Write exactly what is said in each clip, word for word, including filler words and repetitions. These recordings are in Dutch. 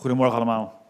Goedemorgen allemaal.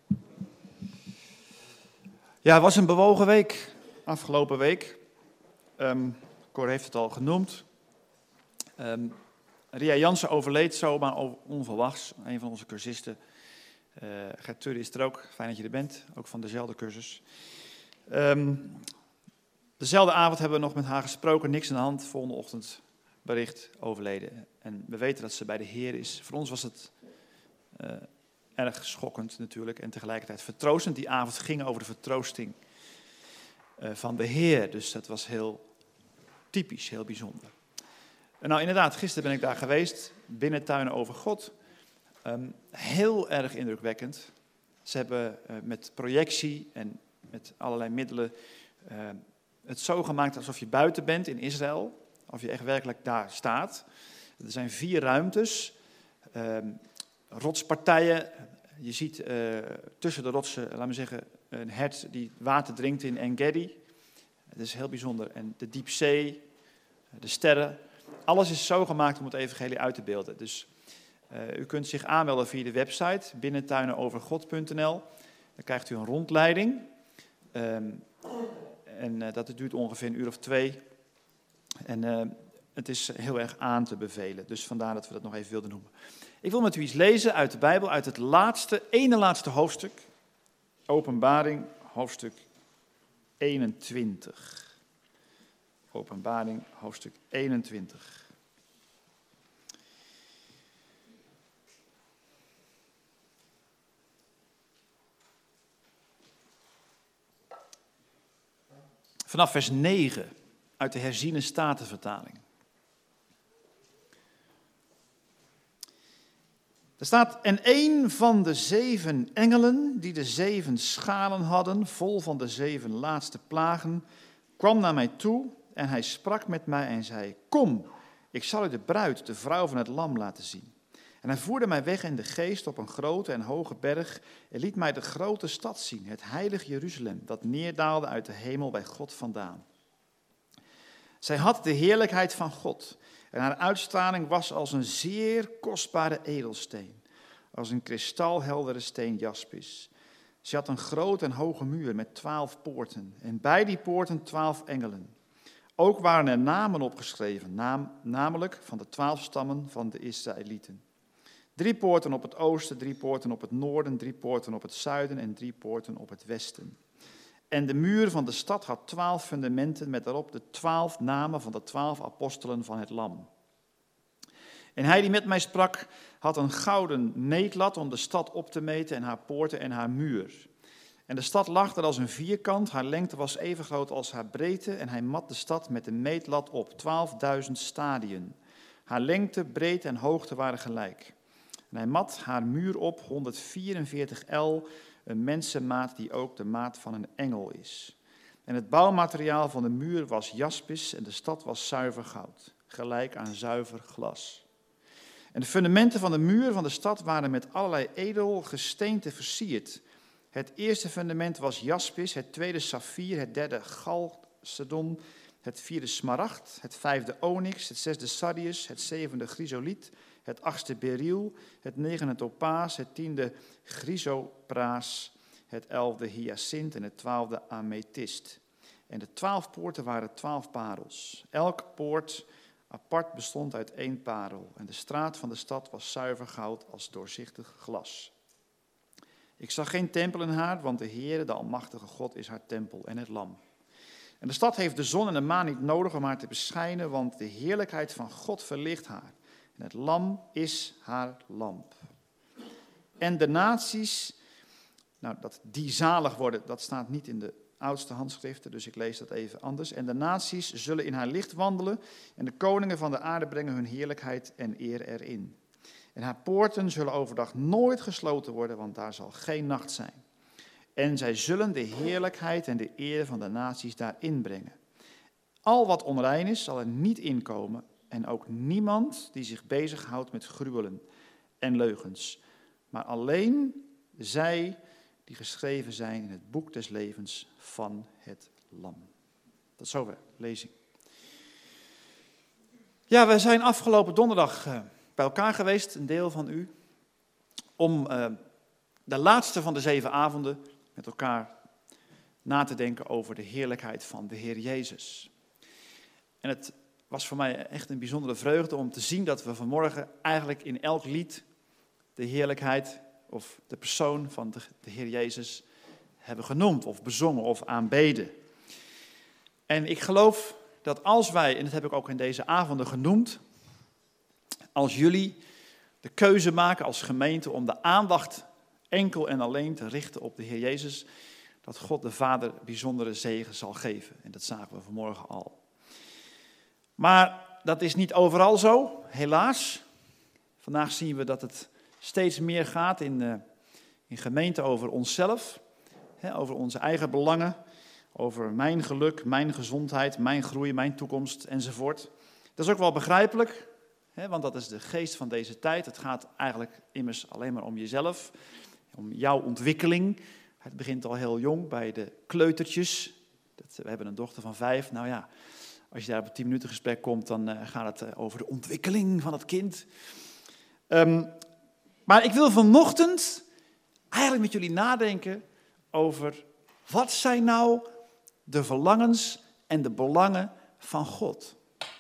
Ja, het was een bewogen week, afgelopen week. Um, Cor heeft het al genoemd. Um, Ria Jansen overleed zomaar onverwachts, een van onze cursisten. Uh, Gert Tudde is er ook, fijn dat je er bent, ook van dezelfde cursus. Um, dezelfde avond hebben we nog met haar gesproken, niks aan de hand, volgende ochtend bericht overleden. En we weten dat ze bij de Heer is. Voor ons was het uh, erg schokkend natuurlijk en tegelijkertijd vertroostend. Die avond ging over de vertroosting uh, van de Heer, dus dat was heel typisch, heel bijzonder. En nou inderdaad, gisteren ben ik daar geweest, binnentuinen over God. Um, heel erg indrukwekkend. Ze hebben uh, met projectie en met allerlei middelen uh, het zo gemaakt alsof je buiten bent in Israël. Of je echt werkelijk daar staat. Er zijn vier ruimtes, uh, rotspartijen. Je ziet uh, tussen de rotsen, laten we zeggen, een hert die water drinkt in En-Gedi. Dat is heel bijzonder. En de diepzee, de sterren. Alles is zo gemaakt om het evangelie uit te beelden. Dus uh, u kunt zich aanmelden via de website binnentuinenovergod punt n l. Dan krijgt u een rondleiding. Um, en uh, dat duurt ongeveer een uur of twee. En uh, het is heel erg aan te bevelen. Dus vandaar dat we dat nog even wilden noemen. Ik wil met u iets lezen uit de Bijbel, uit het laatste, ene laatste hoofdstuk. Openbaring, hoofdstuk eenentwintig. Openbaring, hoofdstuk eenentwintig. Vanaf vers negen uit de herziene statenvertaling. Er staat, en een van de zeven engelen die de zeven schalen hadden, vol van de zeven laatste plagen, kwam naar mij toe en hij sprak met mij en zei, kom, ik zal u de bruid, de vrouw van het lam, laten zien. En hij voerde mij weg in de geest op een grote en hoge berg en liet mij de grote stad zien, het heilige Jeruzalem, dat neerdaalde uit de hemel bij God vandaan. Zij had de heerlijkheid van God en haar uitstraling was als een zeer kostbare edelsteen, als een kristalheldere steen jaspis. Ze had een grote en hoge muur met twaalf poorten en bij die poorten twaalf engelen. Ook waren er namen opgeschreven, naam, namelijk van de twaalf stammen van de Israëlieten. Drie poorten op het oosten, drie poorten op het noorden, drie poorten op het zuiden en drie poorten op het westen. En de muur van de stad had twaalf fundamenten met daarop de twaalf namen van de twaalf apostelen van het lam. En hij die met mij sprak had een gouden meetlat om de stad op te meten en haar poorten en haar muur. En de stad lag er als een vierkant, haar lengte was even groot als haar breedte en hij mat de stad met de meetlat op, twaalfduizend stadien. Haar lengte, breedte en hoogte waren gelijk. En hij mat haar muur op, honderdvierenveertig el, een mensenmaat die ook de maat van een engel is. En het bouwmateriaal van de muur was jaspis en de stad was zuiver goud, gelijk aan zuiver glas. En de fundamenten van de muur van de stad waren met allerlei edel gesteente versierd. Het eerste fundament was jaspis, het tweede saffier, het derde chalcedon, het vierde smaragd, het vijfde onyx, het zesde sardius, het zevende chrysoliet, het achtste beryl, het negende topaas, het tiende chrysopraas, het elfde hyacint en het twaalfde amethyst. En de twaalf poorten waren twaalf parels. Elk poort apart bestond uit één parel. En de straat van de stad was zuiver goud als doorzichtig glas. Ik zag geen tempel in haar, want de Heere, de Almachtige God, is haar tempel en het lam. En de stad heeft de zon en de maan niet nodig om haar te beschijnen, want de heerlijkheid van God verlicht haar. En het lam is haar lamp. En de naties, nou dat die zalig worden, dat staat niet in de oudste handschriften, dus ik lees dat even anders. En de naties zullen in haar licht wandelen en de koningen van de aarde brengen hun heerlijkheid en eer erin. En haar poorten zullen overdag nooit gesloten worden, want daar zal geen nacht zijn. En zij zullen de heerlijkheid en de eer van de naties daarin brengen. Al wat onrein is, zal er niet inkomen. En ook niemand die zich bezighoudt met gruwelen en leugens. Maar alleen zij die geschreven zijn in het boek des levens van het lam. Tot zover, lezing. Ja, we zijn afgelopen donderdag uh, bij elkaar geweest, een deel van u, om uh, de laatste van de zeven avonden met elkaar na te denken over de heerlijkheid van de Heer Jezus. En het was voor mij echt een bijzondere vreugde om te zien dat we vanmorgen eigenlijk in elk lied de heerlijkheid of de persoon van de, de Heer Jezus hebben genoemd of bezongen of aanbeden. En ik geloof dat als wij, en dat heb ik ook in deze avonden genoemd, als jullie de keuze maken als gemeente om de aandacht enkel en alleen te richten op de Heer Jezus, dat God de Vader bijzondere zegen zal geven. En dat zagen we vanmorgen al. Maar dat is niet overal zo, helaas. Vandaag zien we dat het steeds meer gaat in, uh, in gemeenten over onszelf, hè, over onze eigen belangen, over mijn geluk, mijn gezondheid, mijn groei, mijn toekomst enzovoort. Dat is ook wel begrijpelijk, hè, want dat is de geest van deze tijd. Het gaat eigenlijk immers alleen maar om jezelf, om jouw ontwikkeling. Het begint al heel jong bij de kleutertjes. Dat, we hebben een dochter van vijf. Nou ja, als je daar op een tien minuten gesprek komt, dan uh, gaat het uh, over de ontwikkeling van het kind. Um, maar ik wil vanochtend eigenlijk met jullie nadenken over wat zijn nou de verlangens en de belangen van God.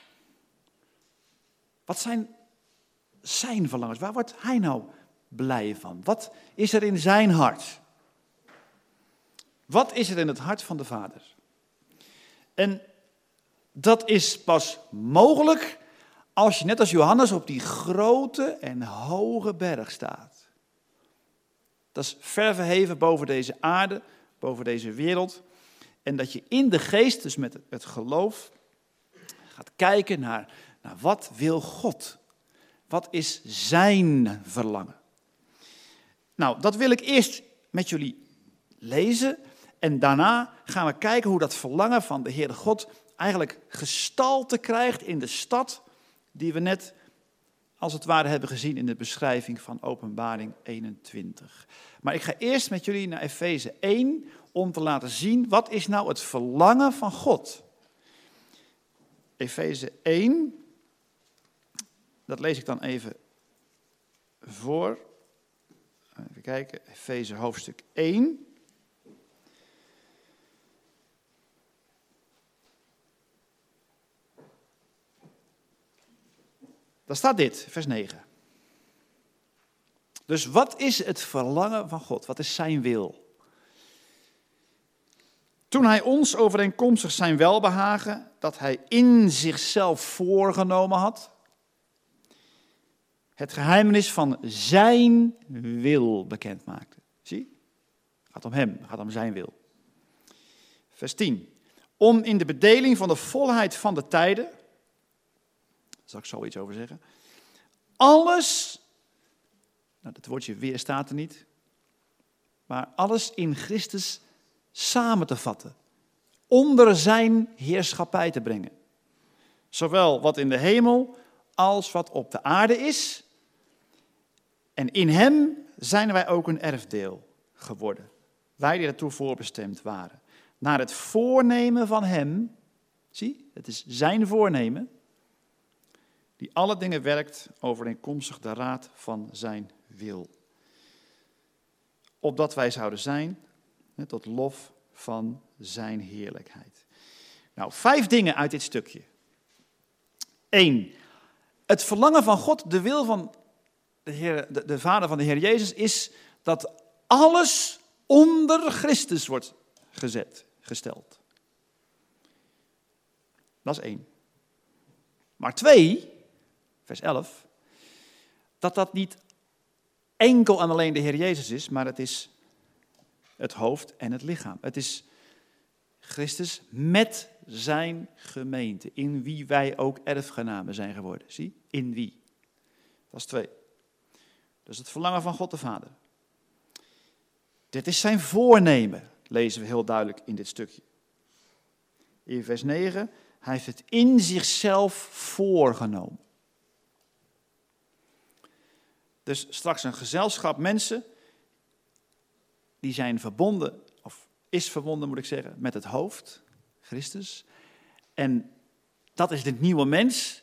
Wat zijn zijn verlangens? Waar wordt hij nou blij van? Wat is er in zijn hart? Wat is er in het hart van de Vader? En dat is pas mogelijk als je net als Johannes op die grote en hoge berg staat. Dat is ver verheven boven deze aarde, boven deze wereld. En dat je in de geest, dus met het geloof, gaat kijken naar, naar wat wil God? Wat is zijn verlangen? Nou, dat wil ik eerst met jullie lezen. En daarna gaan we kijken hoe dat verlangen van de Heere God eigenlijk gestalte krijgt in de stad die we net als het ware hebben gezien in de beschrijving van Openbaring eenentwintig. Maar ik ga eerst met jullie naar Efeze één om te laten zien wat is nou het verlangen van God. Efeze één, dat lees ik dan even voor. Even kijken, Efeze hoofdstuk één. Daar staat dit, vers negen. Dus wat is het verlangen van God? Wat is zijn wil? Toen hij ons overeenkomstig zijn welbehagen, dat hij in zichzelf voorgenomen had, het geheimenis van zijn wil bekend maakte. Zie? Het gaat om hem, het gaat om zijn wil. Vers tien. Om in de bedeling van de volheid van de tijden, daar zal ik zo iets over zeggen, alles, nou dat woordje weer staat er niet, maar alles in Christus samen te vatten, onder zijn heerschappij te brengen. Zowel wat in de hemel als wat op de aarde is. En in hem zijn wij ook een erfdeel geworden. Wij die daartoe voorbestemd waren. Naar het voornemen van hem, zie, het is zijn voornemen, die alle dingen werkt overeenkomstig de raad van zijn wil. Opdat wij zouden zijn tot lof van zijn heerlijkheid. Nou, vijf dingen uit dit stukje. Eén, het verlangen van God, de wil van de, Heer, de, de Vader van de Heer Jezus, is dat alles onder Christus wordt gezet, gesteld. Dat is één. Maar twee, vers elf, dat dat niet enkel en alleen de Heer Jezus is, maar het is het hoofd en het lichaam. Het is Christus met zijn gemeente, in wie wij ook erfgenamen zijn geworden. Zie, in wie. Dat is twee. Dat is het verlangen van God de Vader. Dit is zijn voornemen, lezen we heel duidelijk in dit stukje. In vers negen, hij heeft het in zichzelf voorgenomen. Dus straks een gezelschap mensen, die zijn verbonden, of is verbonden moet ik zeggen, met het hoofd, Christus. En dat is de nieuwe mens.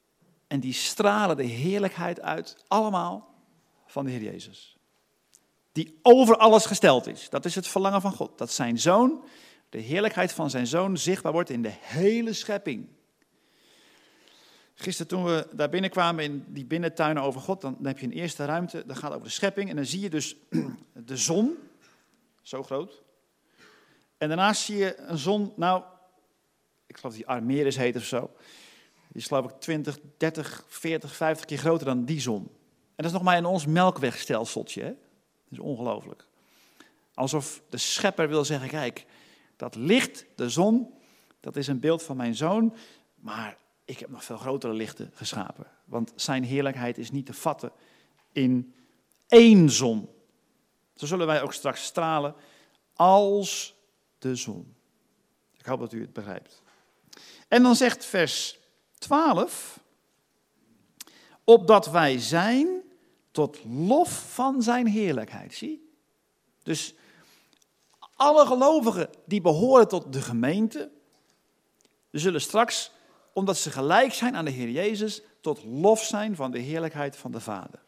En die stralen de heerlijkheid uit, allemaal van de Heer Jezus. die over alles gesteld is. Dat is het verlangen van God. Dat zijn zoon, de heerlijkheid van zijn zoon zichtbaar wordt in de hele schepping. Gisteren toen we daar binnenkwamen in die binnentuinen over God, dan heb je een eerste ruimte, dat gaat over de schepping. En dan zie je dus de zon, zo groot. En daarnaast zie je een zon, nou, ik geloof die Arcturus heet of zo. Die is geloof ik twintig, dertig, veertig, vijftig keer groter dan die zon. En dat is nog maar in ons melkwegstelseltje, hè? Dat is ongelooflijk. Alsof de schepper wil zeggen, kijk, dat licht, de zon, dat is een beeld van mijn zoon, maar ik heb nog veel grotere lichten geschapen. Want zijn heerlijkheid is niet te vatten in één zon. Zo zullen wij ook straks stralen als de zon. Ik hoop dat u het begrijpt. En dan zegt vers twaalf, opdat wij zijn tot lof van zijn heerlijkheid. Zie? Dus alle gelovigen die behoren tot de gemeente, zullen straks, omdat ze gelijk zijn aan de Heer Jezus, tot lof zijn van de heerlijkheid van de Vader.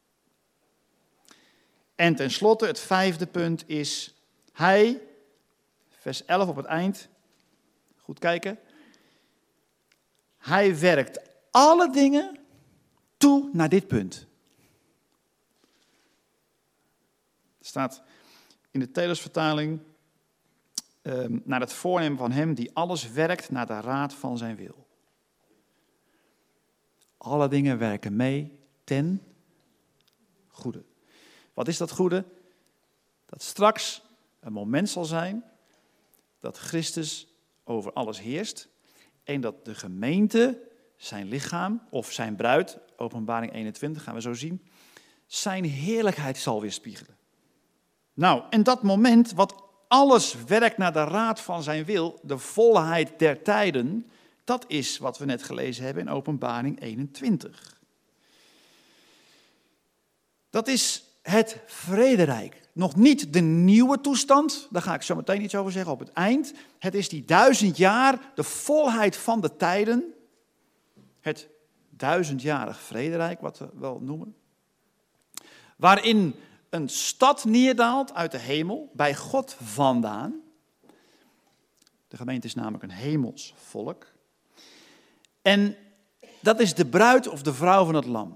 En tenslotte, het vijfde punt is, hij, vers elf op het eind, goed kijken, hij werkt alle dingen toe naar dit punt. Er staat in de Telus-vertaling, um, naar het voornemen van hem die alles werkt naar de raad van zijn wil. Alle dingen werken mee ten goede. Wat is dat goede? Dat straks een moment zal zijn dat Christus over alles heerst en dat de gemeente, zijn lichaam of zijn bruid, Openbaring eenentwintig gaan we zo zien, zijn heerlijkheid zal weerspiegelen. Nou, en dat moment wat alles werkt naar de raad van zijn wil, de volheid der tijden, dat is wat we net gelezen hebben in Openbaring eenentwintig. Dat is het vrederijk. Nog niet de nieuwe toestand, daar ga ik zo meteen iets over zeggen op het eind. Het is die duizend jaar, de volheid van de tijden. Het duizendjarig vrederijk, wat we wel noemen. Waarin een stad neerdaalt uit de hemel, bij God vandaan. De gemeente is namelijk een hemels volk. En dat is de bruid of de vrouw van het lam.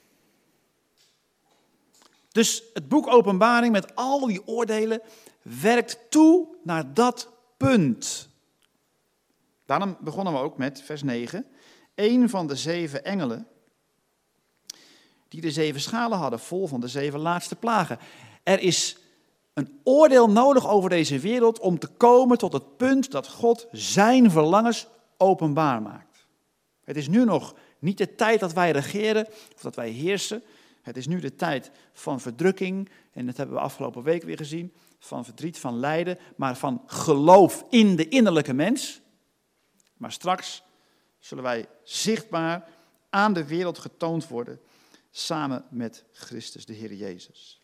Dus het boek Openbaring met al die oordelen werkt toe naar dat punt. Daarom begonnen we ook met vers negen. Eén van de zeven engelen die de zeven schalen hadden, vol van de zeven laatste plagen. Er is een oordeel nodig over deze wereld om te komen tot het punt dat God zijn verlangens openbaar maakt. Het is nu nog niet de tijd dat wij regeren of dat wij heersen. Het is nu de tijd van verdrukking, en dat hebben we afgelopen week weer gezien, van verdriet, van lijden, maar van geloof in de innerlijke mens. Maar straks zullen wij zichtbaar aan de wereld getoond worden, samen met Christus, de Heer Jezus.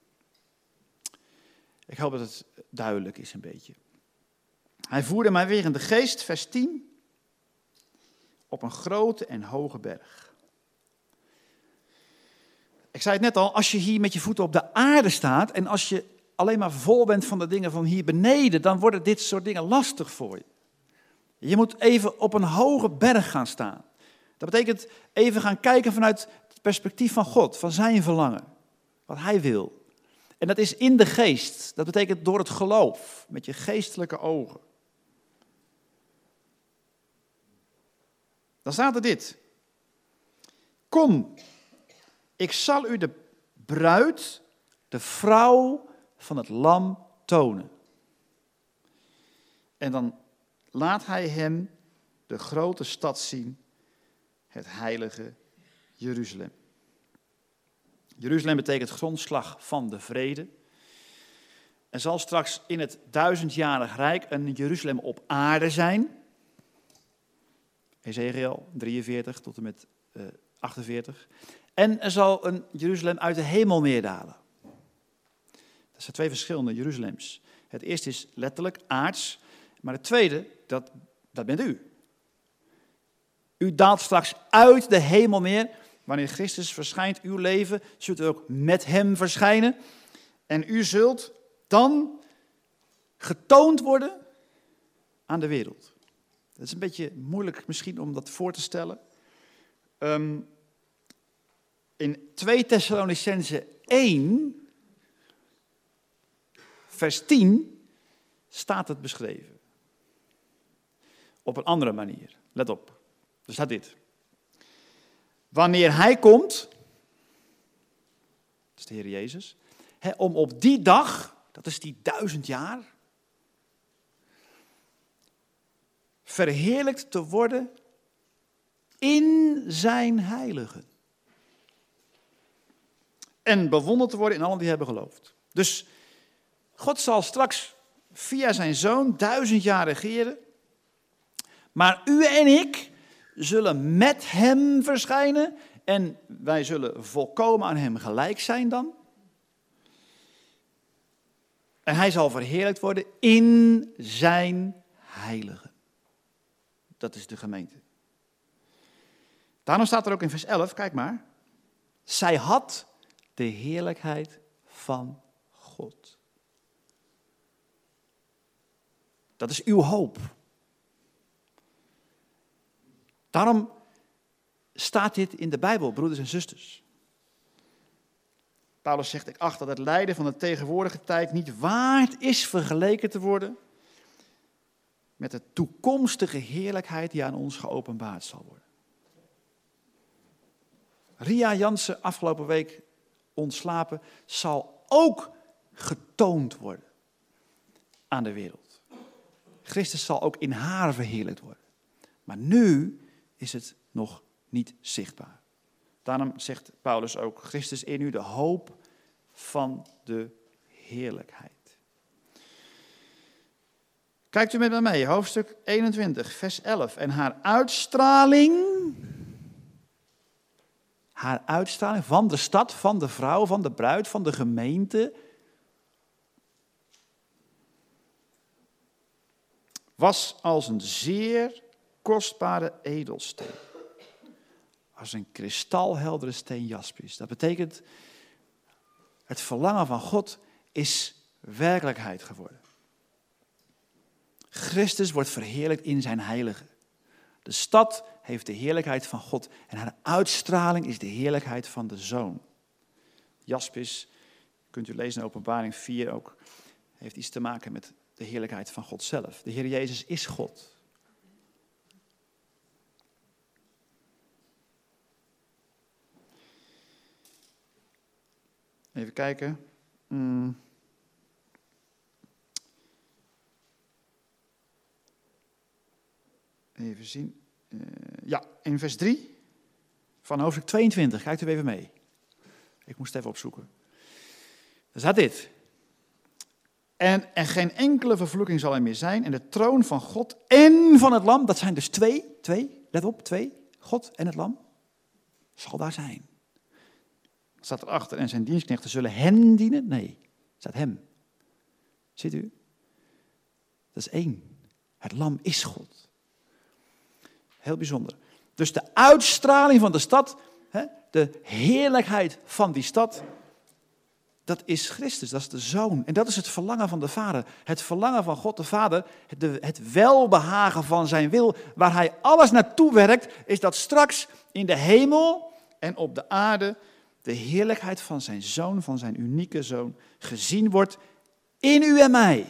Ik hoop dat het duidelijk is een beetje. Hij voerde mij weer in de geest, vers tien, op een grote en hoge berg. Ik zei het net al, als je hier met je voeten op de aarde staat en als je alleen maar vol bent van de dingen van hier beneden, dan worden dit soort dingen lastig voor je. Je moet even op een hoge berg gaan staan. Dat betekent even gaan kijken vanuit het perspectief van God, van zijn verlangen, wat hij wil. En dat is in de geest, dat betekent door het geloof, met je geestelijke ogen. Dan staat er dit. Kom, ik zal u de bruid, de vrouw van het lam tonen. En dan laat hij hem de grote stad zien, het heilige Jeruzalem. Jeruzalem betekent grondslag van de vrede. Er zal straks in het duizendjarig rijk een Jeruzalem op aarde zijn. Ezekiel drieënveertig tot en met uh, achtenveertig. En er zal een Jeruzalem uit de hemel neerdalen. Dat zijn twee verschillende Jeruzalems. Het eerste is letterlijk aards, maar het tweede, dat, dat bent u. U daalt straks uit de hemel neer. Wanneer Christus verschijnt, uw leven, zult u ook met hem verschijnen. En u zult dan getoond worden aan de wereld. Dat is een beetje moeilijk misschien om dat voor te stellen. Um, in twee Thessalonicenzen één, vers tien, staat het beschreven. Op een andere manier. Let op. Er staat dit. Wanneer hij komt, dat is de Heer Jezus, hè, om op die dag, dat is die duizend jaar, verheerlijkt te worden in zijn heiligen. En bewonderd te worden in allen die hebben geloofd. Dus God zal straks via zijn zoon duizend jaar regeren. Maar u en ik zullen met hem verschijnen. En wij zullen volkomen aan hem gelijk zijn dan. En hij zal verheerlijkt worden in zijn heiligen. Dat is de gemeente. Daarom staat er ook in vers elf, kijk maar. Zij had de heerlijkheid van God. Dat is uw hoop. Daarom staat dit in de Bijbel, broeders en zusters. Paulus zegt, ik acht dat het lijden van de tegenwoordige tijd niet waard is vergeleken te worden met de toekomstige heerlijkheid die aan ons geopenbaard zal worden. Ria Jansen, afgelopen week ontslapen, zal ook getoond worden aan de wereld. Christus zal ook in haar verheerlijkt worden. Maar nu is het nog niet zichtbaar. Daarom zegt Paulus ook, Christus in u de hoop van de heerlijkheid. Kijkt u met me mee, hoofdstuk eenentwintig, vers elf. En haar uitstraling, haar uitstraling van de stad, van de vrouw, van de bruid, van de gemeente, was als een zeer kostbare edelsteen. Als een kristalheldere steen jaspis. Dat betekent, het verlangen van God is werkelijkheid geworden. Christus wordt verheerlijkt in zijn heilige. De stad heeft de heerlijkheid van God en haar uitstraling is de heerlijkheid van de Zoon. Jaspis, kunt u lezen in Openbaring vier ook, heeft iets te maken met de heerlijkheid van God zelf. De Heer Jezus is God. Even kijken. Hmm. Even zien. Uh, ja, in vers drie van hoofdstuk tweeëntwintig. Kijkt u even mee. Ik moest even opzoeken. Daar staat dit. En er geen enkele vervloeking zal er meer zijn. En de troon van God en van het lam, dat zijn dus twee, twee, let op, twee, God en het lam, zal daar zijn. Staat erachter, en zijn dienstknechten zullen hen dienen? Nee, staat hem. Ziet u? Dat is één. Het lam is God. Heel bijzonder. Dus de uitstraling van de stad, de heerlijkheid van die stad, dat is Christus, dat is de Zoon. En dat is het verlangen van de Vader. Het verlangen van God de Vader, het, het welbehagen van zijn wil, waar hij alles naartoe werkt, is dat straks in de hemel en op de aarde de heerlijkheid van zijn Zoon, van zijn unieke Zoon, gezien wordt in u en mij.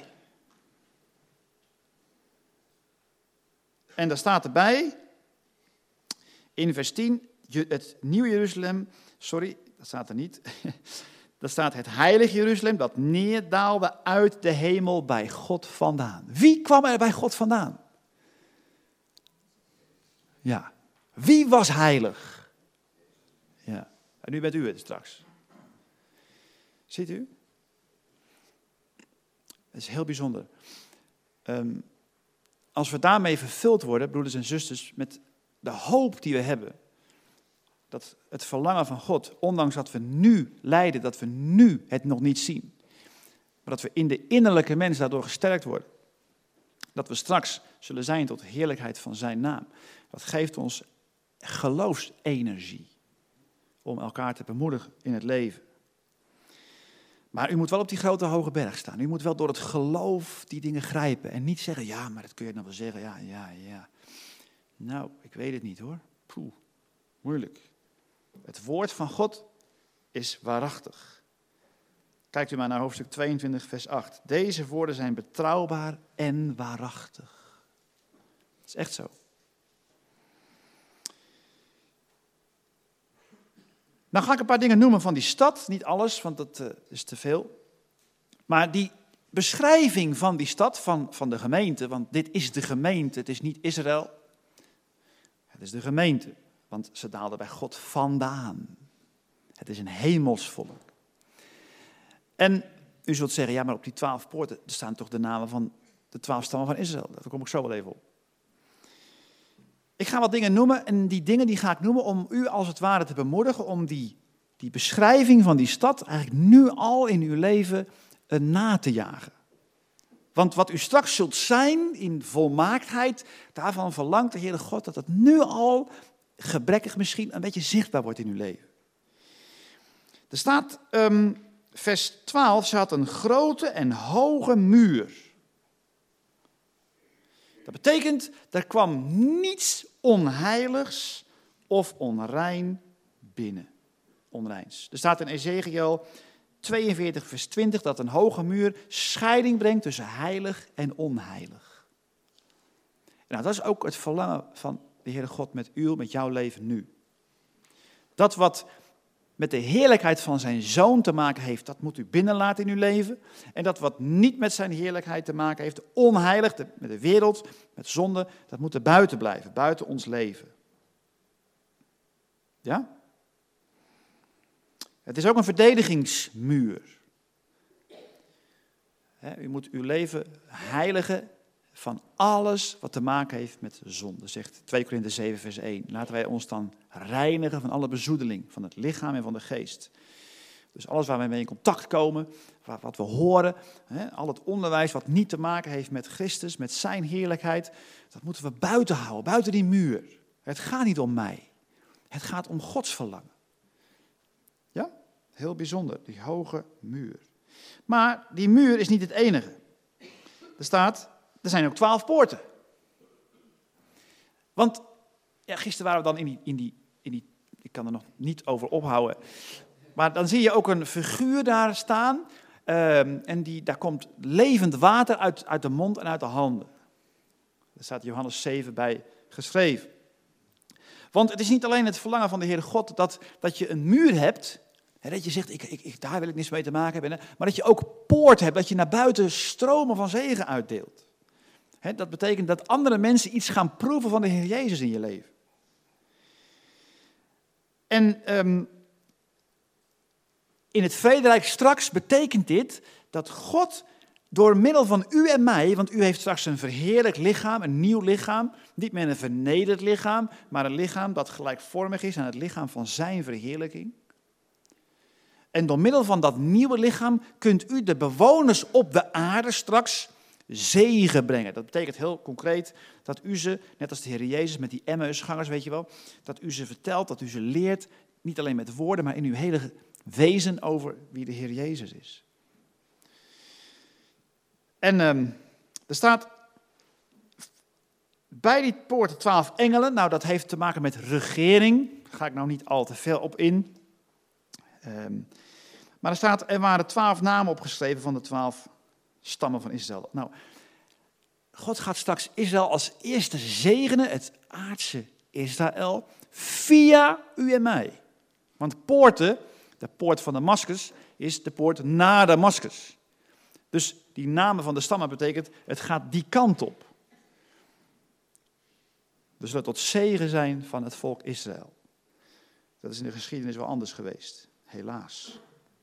En daar staat erbij, in vers tien, het nieuwe Jeruzalem, sorry, dat staat er niet. Daar staat het heilige Jeruzalem, dat neerdaalde uit de hemel bij God vandaan. Wie kwam er bij God vandaan? Ja, wie was heilig? Ja, en nu bent u het straks. Ziet u? Het is heel bijzonder. Um, als we daarmee vervuld worden, broeders en zusters, met de hoop die we hebben, dat het verlangen van God, ondanks dat we nu lijden, dat we nu het nog niet zien, maar dat we in de innerlijke mens daardoor gesterkt worden, dat we straks zullen zijn tot de heerlijkheid van zijn naam. Dat geeft ons geloofsenergie om elkaar te bemoedigen in het leven. Maar u moet wel op die grote hoge berg staan. U moet wel door het geloof die dingen grijpen. En niet zeggen, ja, maar dat kun je nou wel zeggen. Ja, ja, ja. Nou, ik weet het niet hoor. Poeh, moeilijk. Het woord van God is waarachtig. Kijkt u maar naar hoofdstuk tweeëntwintig, vers acht. Deze woorden zijn betrouwbaar en waarachtig. Dat is echt zo. Nou ga ik een paar dingen noemen van die stad. Niet alles, want dat uh, is te veel. Maar die beschrijving van die stad, van, van de gemeente. Want dit is de gemeente, het is niet Israël. Het is de gemeente, want ze daalden bij God vandaan. Het is een hemels volk. En u zult zeggen, ja, maar op die twaalf poorten staan toch de namen van de twaalf stammen van Israël. Daar kom ik zo wel even op. Ik ga wat dingen noemen en die dingen die ga ik noemen om u als het ware te bemoedigen om die, die beschrijving van die stad eigenlijk nu al in uw leven uh, na te jagen. Want wat u straks zult zijn in volmaaktheid, daarvan verlangt de Heere God dat het nu al gebrekkig misschien een beetje zichtbaar wordt in uw leven. Er staat, um, vers twaalf, ze had een grote en hoge muur. Dat betekent, er kwam niets onheiligs of onrein binnen. Onreins. Er staat in Ezekiel tweeënveertig vers twintig dat een hoge muur scheiding brengt tussen heilig en onheilig. Nou, dat is ook het verlangen van de Heere God met u, met jouw leven nu. Dat wat met de heerlijkheid van zijn Zoon te maken heeft, dat moet u binnenlaten in uw leven. En dat wat niet met zijn heerlijkheid te maken heeft, onheilig, de, met de wereld, met zonde, dat moet er buiten blijven, buiten ons leven. Ja? Het is ook een verdedigingsmuur. He, u moet uw leven heiligen van alles wat te maken heeft met zonde, zegt twee Korinthe zeven vers één. Laten wij ons dan reinigen van alle bezoedeling, van het lichaam en van de geest. Dus alles waar wij mee in contact komen, wat we horen, he, al het onderwijs wat niet te maken heeft met Christus, met zijn heerlijkheid, dat moeten we buiten houden, buiten die muur. Het gaat niet om mij, het gaat om Gods verlangen. Ja, heel bijzonder, die hoge muur. Maar die muur is niet het enige. Er staat, er zijn ook twaalf poorten. Want, ja, gisteren waren we dan in die, in die, in die, ik kan er nog niet over ophouden, maar dan zie je ook een figuur daar staan, um, en die, daar komt levend water uit, uit de mond en uit de handen. Daar staat Johannes zeven bij geschreven. Want het is niet alleen het verlangen van de Heere God dat, dat je een muur hebt, hè, dat je zegt, ik, ik, ik, daar wil ik niets mee te maken hebben, maar dat je ook poort hebt, dat je naar buiten stromen van zegen uitdeelt. Hè, dat betekent dat andere mensen iets gaan proeven van de Heer Jezus in je leven. En um, in het vrederijk straks betekent dit dat God door middel van u en mij, want u heeft straks een verheerlijk lichaam, een nieuw lichaam, niet meer een vernederd lichaam, maar een lichaam dat gelijkvormig is aan het lichaam van zijn verheerlijking. En door middel van dat nieuwe lichaam kunt u de bewoners op de aarde straks zegen brengen. Dat betekent heel concreet dat u ze, net als de Heer Jezus met die Emmausgangers, weet je wel, dat u ze vertelt, dat u ze leert, niet alleen met woorden, maar in uw hele wezen over wie de Heer Jezus is. En um, er staat bij die poorten twaalf engelen. Nou, dat heeft te maken met regering. Daar ga ik nou niet al te veel op in. Um, maar er staat, er waren twaalf namen opgeschreven van de twaalf stammen van Israël. Nou, God gaat straks Israël als eerste zegenen, het aardse Israël, via u en mij. Want poorten, de poort van Damascus, is de poort naar Damascus. Dus die namen van de stammen betekent, het gaat die kant op. We zullen tot zegen zijn van het volk Israël. Dat is in de geschiedenis wel anders geweest, helaas.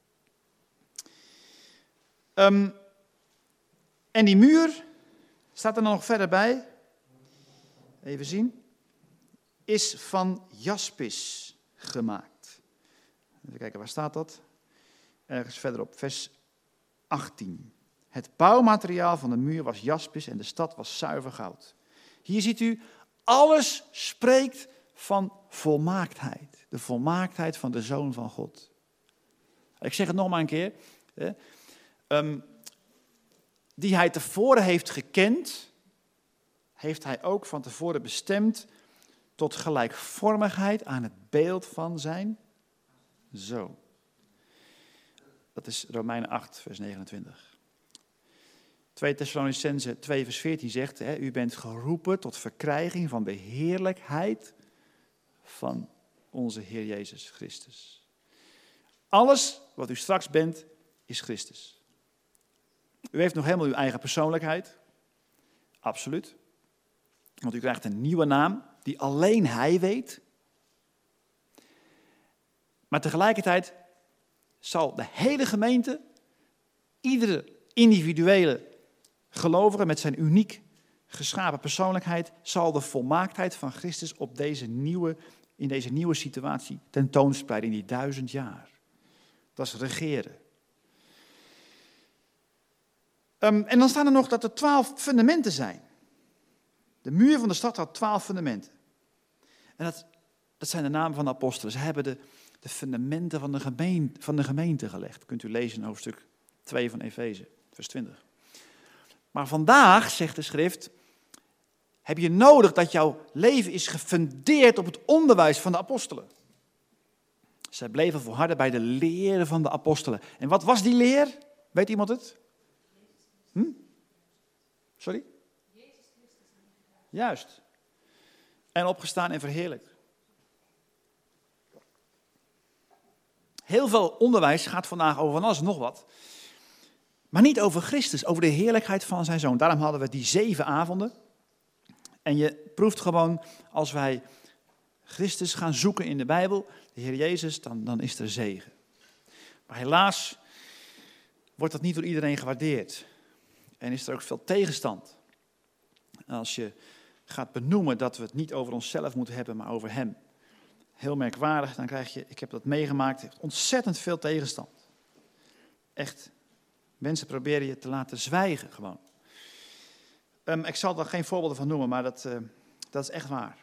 Um, en die muur, staat er nog verder bij, even zien, is van jaspis gemaakt. Even kijken, waar staat dat? Ergens verderop, vers achttien. Het bouwmateriaal van de muur was jaspis en de stad was zuiver goud. Hier ziet u, alles spreekt van volmaaktheid. De volmaaktheid van de Zoon van God. Ik zeg het nog maar een keer. Hè? Um, die hij tevoren heeft gekend, heeft hij ook van tevoren bestemd tot gelijkvormigheid aan het beeld van zijn zoon. Dat is Romeinen acht, vers negenentwintig. twee Thessalonicenzen twee, vers veertien zegt, hè, u bent geroepen tot verkrijging van de heerlijkheid van onze Heer Jezus Christus. Alles wat u straks bent, is Christus. U heeft nog helemaal uw eigen persoonlijkheid. Absoluut. Want u krijgt een nieuwe naam die alleen hij weet. Maar tegelijkertijd zal de hele gemeente, iedere individuele gelovige met zijn uniek geschapen persoonlijkheid, zal de volmaaktheid van Christus op deze nieuwe, in deze nieuwe situatie tentoonspreiden in die duizend jaar. Dat is regeren. Um, en dan staan er nog dat er twaalf fundamenten zijn. De muur van de stad had twaalf fundamenten. En dat, dat zijn de namen van de apostelen. Ze hebben de, de fundamenten van de, gemeente, van de gemeente gelegd. Dat kunt u lezen in hoofdstuk twee van Efeze, vers twintig. Maar vandaag, zegt de schrift, heb je nodig dat jouw leven is gefundeerd op het onderwijs van de apostelen. Zij bleven volharden bij de leren van de apostelen. En wat was die leer? Weet iemand het? Hm? Sorry? Juist. En opgestaan en verheerlijkt. Heel veel onderwijs gaat vandaag over van alles en nog wat. Maar niet over Christus, over de heerlijkheid van zijn zoon. Daarom hadden we die zeven avonden. En je proeft gewoon, als wij Christus gaan zoeken in de Bijbel, de Heer Jezus, dan, dan is er zegen. Maar helaas wordt dat niet door iedereen gewaardeerd. En is er ook veel tegenstand. Als je gaat benoemen dat we het niet over onszelf moeten hebben, maar over hem. Heel merkwaardig, dan krijg je, ik heb dat meegemaakt, ontzettend veel tegenstand. Echt. Mensen proberen je te laten zwijgen gewoon. Um, ik zal er geen voorbeelden van noemen, maar dat, uh, dat is echt waar.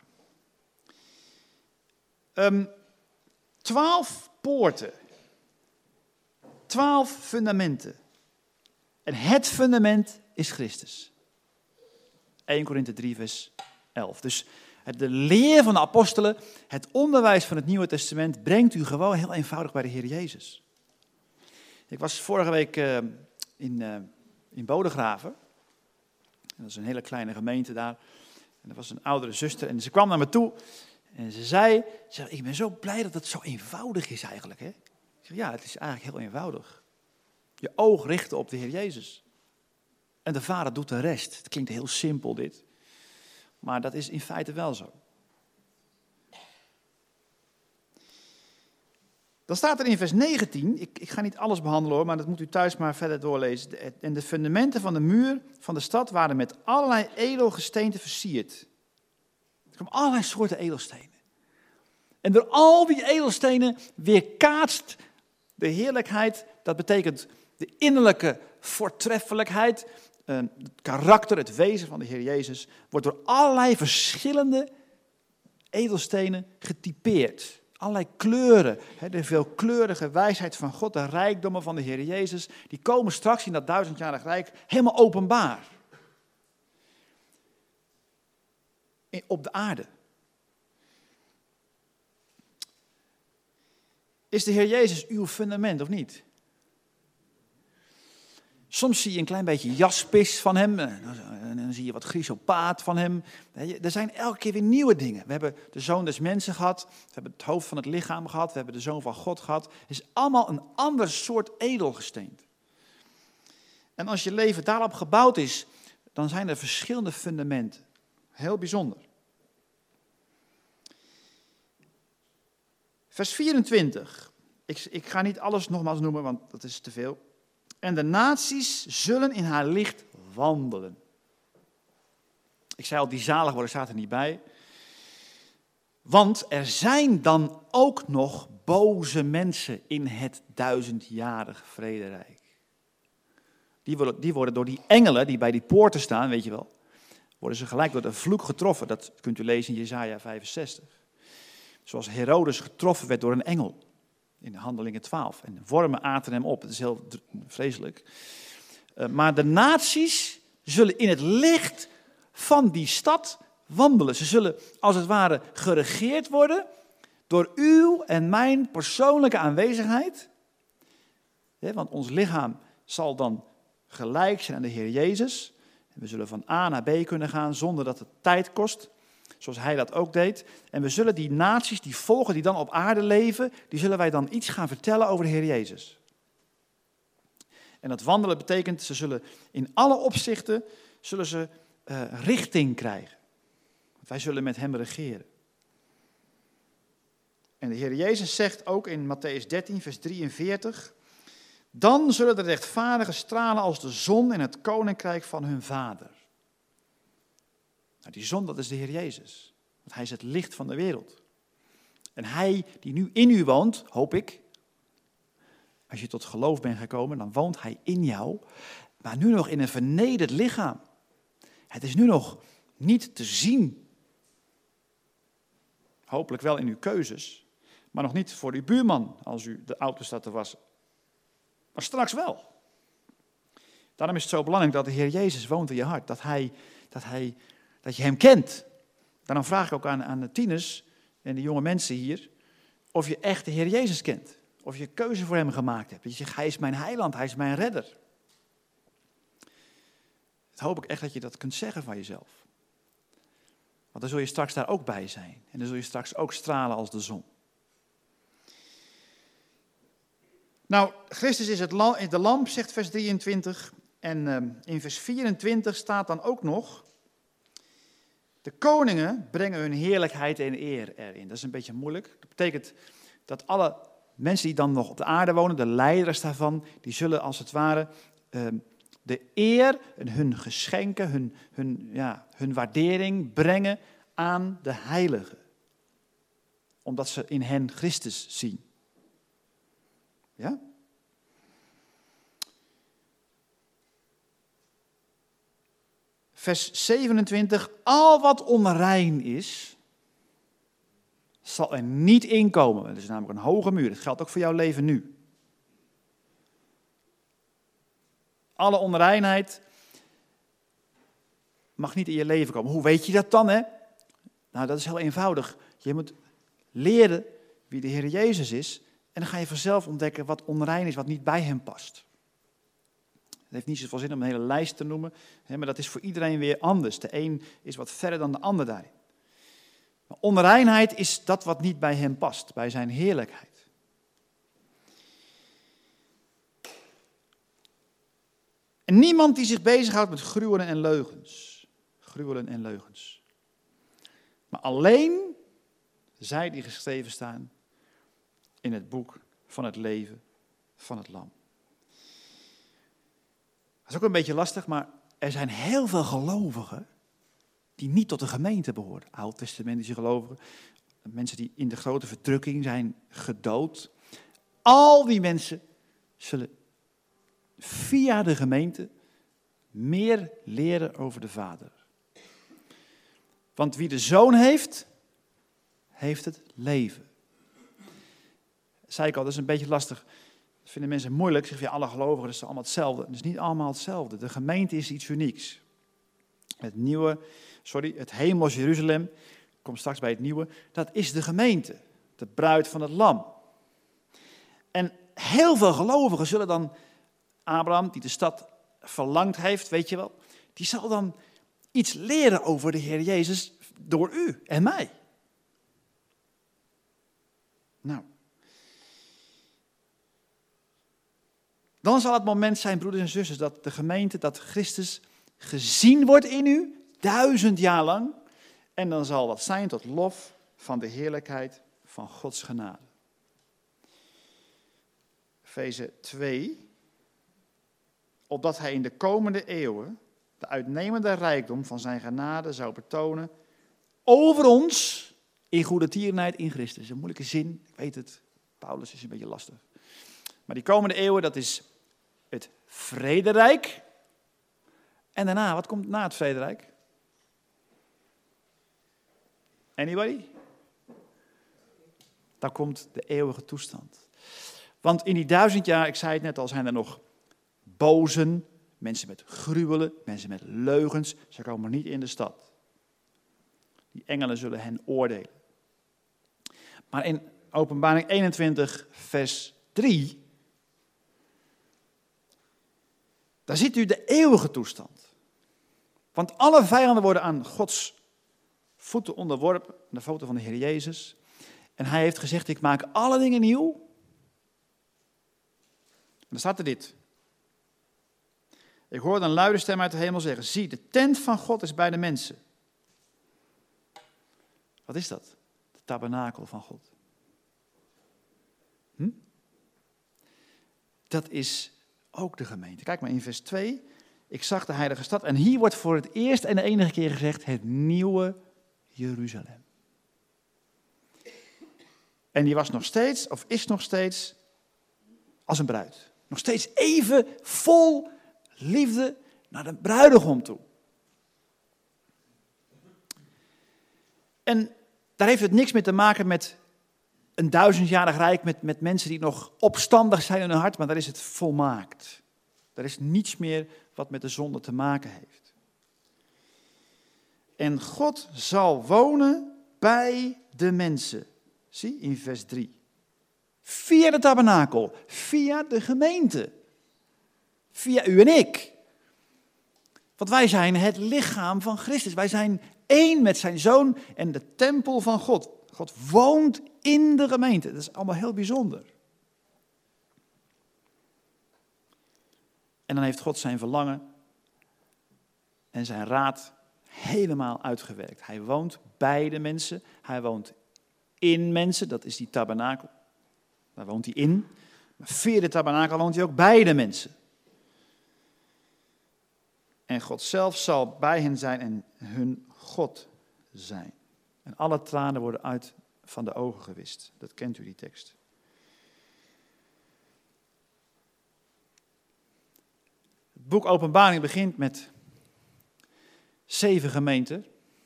Um, twaalf poorten. Twaalf fundamenten. En het fundament is Christus. Eerste Korinthe drie, vers elf. Dus de leer van de apostelen, het onderwijs van het Nieuwe Testament, brengt u gewoon heel eenvoudig bij de Heer Jezus. Ik was vorige week uh, in, uh, in Bodegraven. Dat is een hele kleine gemeente daar. En er was een oudere zuster en ze kwam naar me toe. En ze zei, ze zei, ik ben zo blij dat het zo eenvoudig is eigenlijk. Hè? Ik zeg, ja, het is eigenlijk heel eenvoudig. Je oog richten op de Heer Jezus. En de Vader doet de rest. Het klinkt heel simpel dit. Maar dat is in feite wel zo. Dan staat er in vers negentien, ik, ik ga niet alles behandelen hoor, maar dat moet u thuis maar verder doorlezen. De, en de fundamenten van de muur van de stad waren met allerlei edelgesteenten versierd. Er kwamen allerlei soorten edelstenen. En door al die edelstenen weerkaatst de heerlijkheid, dat betekent de innerlijke voortreffelijkheid, het karakter, het wezen van de Heer Jezus, wordt door allerlei verschillende edelstenen getypeerd. Allerlei kleuren, de veelkleurige wijsheid van God, de rijkdommen van de Heer Jezus, die komen straks in dat duizendjarig rijk helemaal openbaar. Op de aarde. Is de Heer Jezus uw fundament of niet? Soms zie je een klein beetje jaspis van hem, en dan zie je wat chrysopaat van hem. Er zijn elke keer weer nieuwe dingen. We hebben de zoon des mensen gehad, we hebben het hoofd van het lichaam gehad, we hebben de zoon van God gehad. Het is allemaal een ander soort edelgesteente. En als je leven daarop gebouwd is, dan zijn er verschillende fundamenten. Heel bijzonder. Vers vierentwintig. Ik, ik ga niet alles nogmaals noemen, want dat is te veel. En de naties zullen in haar licht wandelen. Ik zei al, die zalig worden staat er niet bij. Want er zijn dan ook nog boze mensen in het duizendjarig vrederijk. Die worden, die worden door die engelen die bij die poorten staan, weet je wel, worden ze gelijk door de vloek getroffen. Dat kunt u lezen in Jesaja vijfenzestig. Zoals Herodes getroffen werd door een engel. In Handelingen twaalf. En wormen aten hem op. Het is heel vreselijk. Uh, maar de naties zullen in het licht van die stad wandelen. Ze zullen als het ware geregeerd worden door uw en mijn persoonlijke aanwezigheid. Ja, want ons lichaam zal dan gelijk zijn aan de Heer Jezus. En we zullen van A naar B kunnen gaan zonder dat het tijd kost. Zoals hij dat ook deed. En we zullen die naties, die volgen, die dan op aarde leven, die zullen wij dan iets gaan vertellen over de Heer Jezus. En dat wandelen betekent, ze zullen in alle opzichten, zullen ze uh, richting krijgen. Want wij zullen met hem regeren. En de Heer Jezus zegt ook in Mattheüs dertien, vers drieënveertig, dan zullen de rechtvaardigen stralen als de zon in het koninkrijk van hun Vader. Nou, die zon, dat is de Heer Jezus. Want hij is het licht van de wereld. En hij die nu in u woont, hoop ik, als je tot geloof bent gekomen, dan woont hij in jou, maar nu nog in een vernederd lichaam. Het is nu nog niet te zien. Hopelijk wel in uw keuzes, maar nog niet voor uw buurman als u de auto staat te wassen. Maar straks wel. Daarom is het zo belangrijk dat de Heer Jezus woont in je hart, dat hij, dat hij, dat je hem kent. Daarom vraag ik ook aan, aan de tieners en de jonge mensen hier, of je echt de Heer Jezus kent. Of je keuze voor hem gemaakt hebt. Dat je zegt, hij is mijn heiland, hij is mijn redder. Dat hoop ik echt dat je dat kunt zeggen van jezelf. Want dan zul je straks daar ook bij zijn. En dan zul je straks ook stralen als de zon. Nou, Christus is het lam, de lamp, zegt vers drieëntwintig. En um, in vers vierentwintig staat dan ook nog, de koningen brengen hun heerlijkheid en eer erin. Dat is een beetje moeilijk. Dat betekent dat alle mensen die dan nog op de aarde wonen, de leiders daarvan, die zullen als het ware uh, de eer en hun geschenken, hun, hun, ja, hun waardering brengen aan de heiligen. Omdat ze in hen Christus zien. Ja? Vers zevenentwintig, al wat onrein is, zal er niet inkomen. Het is namelijk een hoge muur. Dat geldt ook voor jouw leven nu. Alle onreinheid mag niet in je leven komen. Hoe weet je dat dan, hè? Nou, dat is heel eenvoudig. Je moet leren wie de Heer Jezus is. En dan ga je vanzelf ontdekken wat onrein is, wat niet bij hem past. Het heeft niet zoveel zin om een hele lijst te noemen. Hè, maar dat is voor iedereen weer anders. De een is wat verder dan de ander daarin. Maar onreinheid is dat wat niet bij hem past, bij zijn heerlijkheid. En niemand die zich bezighoudt met gruwelen en leugens. Gruwelen en leugens. Maar alleen zij die geschreven staan in het boek van het leven van het lam. Dat is ook een beetje lastig, maar er zijn heel veel gelovigen die niet tot de gemeente behoren. Oud-testamentische gelovigen, mensen die in de grote verdrukking zijn gedood. Al die mensen zullen via de gemeente meer leren over de Vader. Want wie de Zoon heeft, heeft het leven. Dat zei ik al, dat is een beetje lastig. Dat vinden mensen moeilijk. Zeggen ja, alle gelovigen, dat is allemaal hetzelfde. Dat is niet allemaal hetzelfde. De gemeente is iets unieks. Het nieuwe, sorry, het hemels Jeruzalem, ik kom straks bij het nieuwe, dat is de gemeente. De bruid van het lam. En heel veel gelovigen zullen dan, Abraham, die de stad verlangd heeft, weet je wel, die zal dan iets leren over de Heer Jezus door u en mij. Nou. Dan zal het moment zijn, broeders en zusters, dat de gemeente, dat Christus gezien wordt in u, duizend jaar lang. En dan zal dat zijn tot lof van de heerlijkheid van Gods genade. Efeze twee. Opdat hij in de komende eeuwen de uitnemende rijkdom van zijn genade zou betonen over ons in goede tierenheid in Christus. Een moeilijke zin, ik weet het. Paulus is een beetje lastig. Maar die komende eeuwen, dat is het vrederijk. En daarna, wat komt na het vrederijk? Anybody? Daar komt de eeuwige toestand. Want in die duizend jaar, ik zei het net al, zijn er nog bozen, mensen met gruwelen, mensen met leugens. Ze komen niet in de stad. Die engelen zullen hen oordelen. Maar in Openbaring eenentwintig, vers drie, daar ziet u de eeuwige toestand. Want alle vijanden worden aan Gods voeten onderworpen, de foto van de Heer Jezus. En hij heeft gezegd, ik maak alle dingen nieuw. En dan staat er dit. Ik hoorde een luide stem uit de hemel zeggen, zie, de tent van God is bij de mensen. Wat is dat? De tabernakel van God. Hm? Dat is ook de gemeente. Kijk maar in vers twee. Ik zag de heilige stad. En hier wordt voor het eerst en de enige keer gezegd het nieuwe Jeruzalem. En die was nog steeds, of is nog steeds, als een bruid. Nog steeds even vol liefde naar de bruidegom toe. En daar heeft het niks mee te maken met een duizendjarig rijk, met, met mensen die nog opstandig zijn in hun hart, maar daar is het volmaakt. Er is niets meer wat met de zonde te maken heeft. En God zal wonen bij de mensen. Zie, in vers drie. Via de tabernakel, via de gemeente. Via u en ik. Want wij zijn het lichaam van Christus. Wij zijn één met zijn zoon en de tempel van God. God woont in de gemeente. Dat is allemaal heel bijzonder. En dan heeft God zijn verlangen en zijn raad helemaal uitgewerkt. Hij woont bij de mensen. Hij woont in mensen. Dat is die tabernakel. Daar woont hij in. Maar via de tabernakel woont hij ook bij de mensen. En God zelf zal bij hen zijn en hun God zijn. En alle tranen worden uit van de ogen gewist. Dat kent u, die tekst. Het boek Openbaring begint met zeven gemeenten.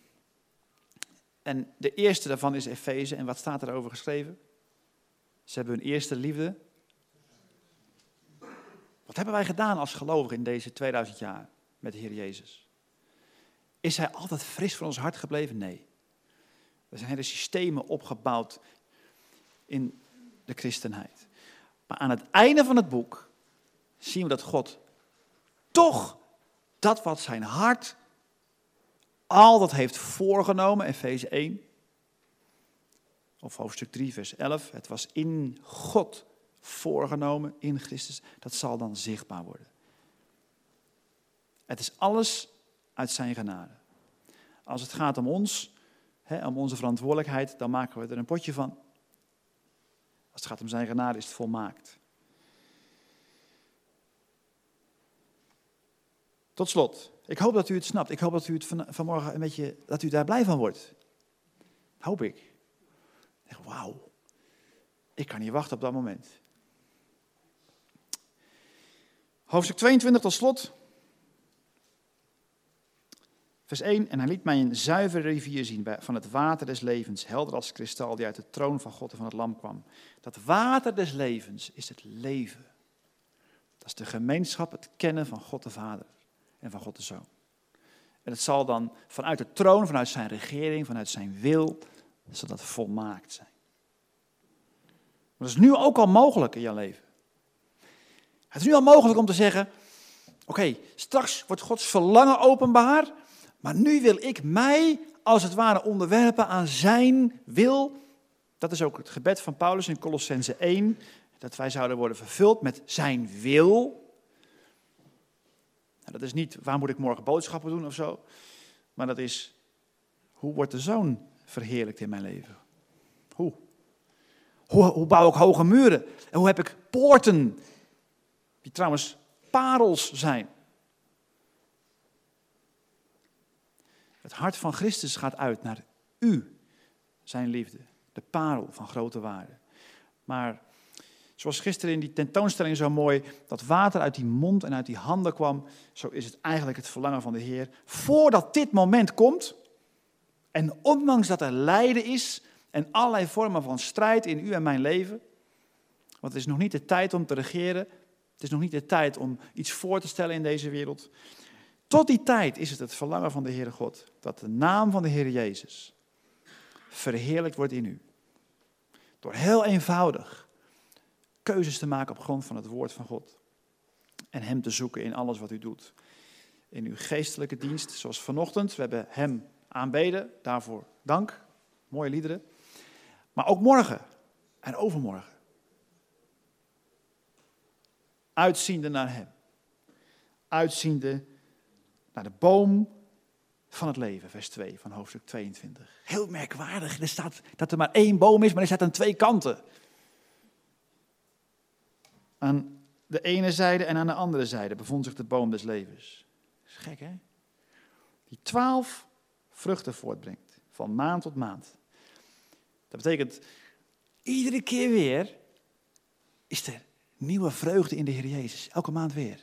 En de eerste daarvan is Efeze. En wat staat er over geschreven? Ze hebben hun eerste liefde. Wat hebben wij gedaan als gelovigen in deze tweeduizend jaar met de Heer Jezus? Is hij altijd fris voor ons hart gebleven? Nee. Er zijn hele systemen opgebouwd in de christenheid. Maar aan het einde van het boek zien we dat God toch dat wat zijn hart al dat heeft voorgenomen, Efeze één, of hoofdstuk drie, vers elf, het was in God voorgenomen, in Christus, dat zal dan zichtbaar worden. Het is alles uit zijn genade. Als het gaat om ons, hè, om onze verantwoordelijkheid, dan maken we er een potje van. Als het gaat om zijn genade is het volmaakt. Tot slot, ik hoop dat u het snapt. Ik hoop dat u het van, vanmorgen een beetje, dat u daar blij van wordt. Dat hoop ik. Wauw, ik kan niet wachten op dat moment. Hoofdstuk tweeëntwintig tot slot. Vers één, en hij liet mij een zuivere rivier zien van het water des levens, helder als kristal, die uit de troon van God en van het lam kwam. Dat water des levens is het leven. Dat is de gemeenschap, het kennen van God de Vader en van God de Zoon. En het zal dan vanuit de troon, vanuit zijn regering, vanuit zijn wil, zal dat volmaakt zijn. Maar dat is nu ook al mogelijk in jouw leven. Het is nu al mogelijk om te zeggen, oké, okay, straks wordt Gods verlangen openbaar, maar nu wil ik mij als het ware onderwerpen aan zijn wil. Dat is ook het gebed van Paulus in Kolossenzen één, dat wij zouden worden vervuld met zijn wil. Nou, dat is niet, waar moet ik morgen boodschappen doen of zo, maar dat is, hoe wordt de Zoon verheerlijkt in mijn leven? Hoe? Hoe, hoe bouw ik hoge muren? En hoe heb ik poorten, die trouwens parels zijn? Het hart van Christus gaat uit naar u, zijn liefde, de parel van grote waarde. Maar zoals gisteren in die tentoonstelling zo mooi, dat water uit die mond en uit die handen kwam, zo is het eigenlijk het verlangen van de Heer. Voordat dit moment komt, en ondanks dat er lijden is en allerlei vormen van strijd in u en mijn leven, Want het is nog niet de tijd om te regeren. Het is nog niet de tijd om iets voor te stellen in deze wereld. Tot die tijd is het het verlangen van de Heere God. Dat de naam van de Heer Jezus verheerlijkt wordt in u. Door heel eenvoudig keuzes te maken op grond van het woord van God. En hem te zoeken in alles wat u doet. In uw geestelijke dienst, zoals vanochtend. We hebben hem aanbeden, daarvoor dank. Mooie liederen. Maar ook morgen en overmorgen. Uitziende naar hem. Uitziende naar de boom van het leven, vers twee van hoofdstuk tweeëntwintig. Heel merkwaardig, er staat dat er maar één boom is, maar er staat aan twee kanten. Aan de ene zijde en aan de andere zijde bevond zich de boom des levens. Dat is gek, hè? Die twaalf vruchten voortbrengt, van maand tot maand. Dat betekent, iedere keer weer is er nieuwe vreugde in de Heer Jezus. Elke maand weer.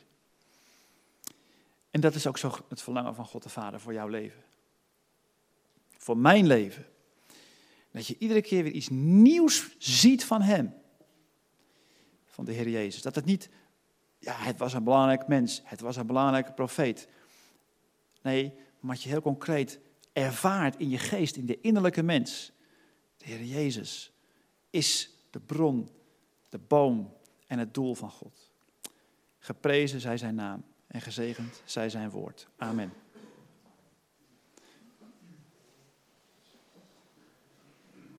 En dat is ook zo het verlangen van God de Vader voor jouw leven. Voor mijn leven. Dat je iedere keer weer iets nieuws ziet van hem. Van de Heer Jezus. Dat het niet, ja, het was een belangrijk mens. Het was een belangrijke profeet. Nee, maar dat je heel concreet ervaart in je geest, in de innerlijke mens. De Heer Jezus is de bron, de boom en het doel van God. Geprezen zij zijn naam en gezegend zij zijn woord. Amen.